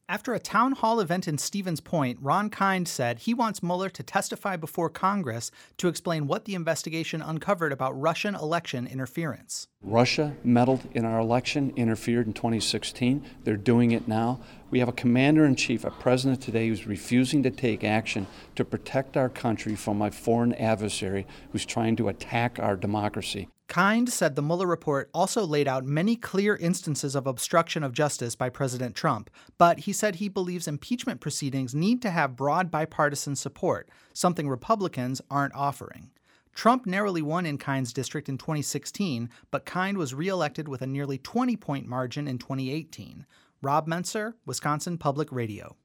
After a town hall event in Stevens Point, Ron Kind said he wants Mueller to testify before Congress to explain what the investigation uncovered about Russian election interference. Russia meddled in our election, interfered in 2016. They're doing it now. We have a commander-in-chief, a president today who's refusing to take action to protect our country from a foreign adversary who's trying to attack our democracy. Kind said the Mueller report also laid out many clear instances of obstruction of justice by President Trump, but he said he believes impeachment proceedings need to have broad bipartisan support, something Republicans aren't offering. Trump narrowly won in Kind's district in 2016, but Kind was reelected with a nearly 20-point margin in 2018. Rob Menser, Wisconsin Public Radio.